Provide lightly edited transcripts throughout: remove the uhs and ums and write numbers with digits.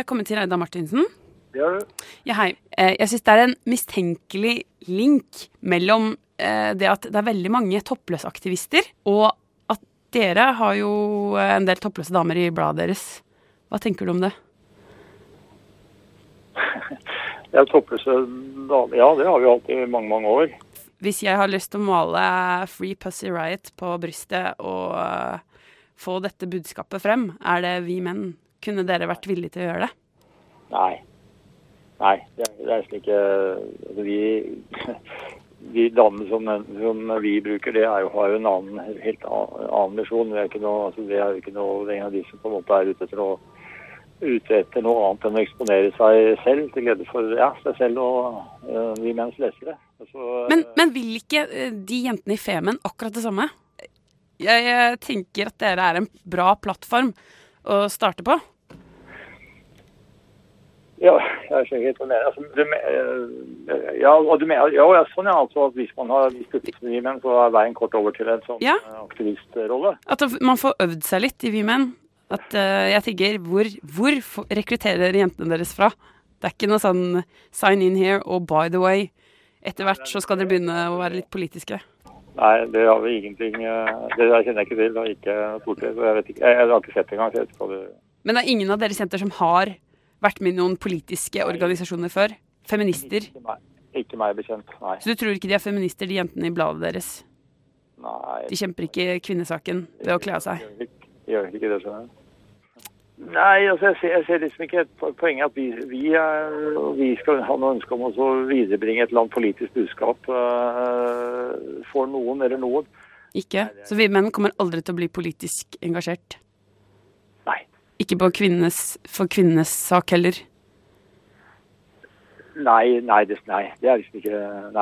kommet til Reidar Martinsen. Det gjør du. Ja, hei. Jeg synes det en mistenkelig link mellom det at det veldig mange toppløsaktivister, og at dere har jo en del toppløse damer i bladet deres. Hva tenker du om det? Ja, toppløse damer, ja, det har vi hatt i mange, mange år. Hvis jeg har lyst til å male Free Pussy Riot på brystet og få dette budskapet frem, det vi menn? Kunne dere vært villige til å gjøre det? Nei, det slik de damene som vi bruker, det har jo en helt annen misjon. Det ikke noe, altså det jo ikke noe, det en av de som på en måte ute etter noe annet enn å eksponere seg selv til glede for seg selv og vi menns lesere. Men vil ikke de jentene i Femen akkurat det samme? Jeg tenker at dere en bra plattform å starte på. Ja, jeg skjønner helt hva du mener. Sånn altså at hvis man har sluttet med vi menn, så veien kort over til en sånn aktivistrolle. At man får øvd seg litt i vi menn. At jeg tenker, hvor rekrutterer dere jentene deres fra? Det ikke noe sånn sign in here og by the way. Etter hvert så skal dere begynne å være litt politiske. Nei, det har vi ingenting. Det der kjenner jeg ikke til. Jeg har ikke sett engang. Men det ingen av deres jenter som har vært med i noen politiske organisasjoner før? Feminister? Ikke meg bekjent, nei. Så du tror ikke de feminister, de jentene i bladet deres? Nei. De kjemper ikke kvinnesaken ved å kle av seg? De gjør ikke det, skjønner jeg. Nei, altså jeg ser liksom ikke et poeng at vi skal ha noe ønske om å viderebringe et eller annet politisk budskap for noen eller noen. Ikke? Så vi menn kommer aldri til å bli politisk engasjert? Nei. Ikke for kvinnenes sak heller? Nei, det liksom ikke. Nei,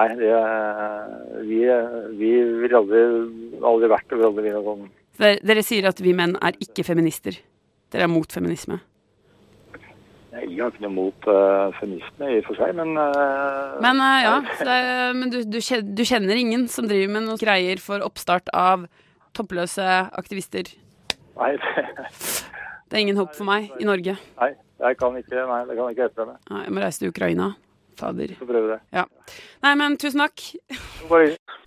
vi vil aldri vært og vil aldri vinne sånn. Dere sier at vi menn ikke feminister. Dere mot feminisme. Jeg har ikke noe mot feminisme i for seg, men... Men du kjenner ingen som driver med noen greier for oppstart av toppløse aktivister? Nei. Det ingen håp for meg i Norge. Nei, det kan ikke hjelpe meg. Jeg må reise til Ukraina. Fader. Så prøver det. Ja. Nei, men tusen takk. Bare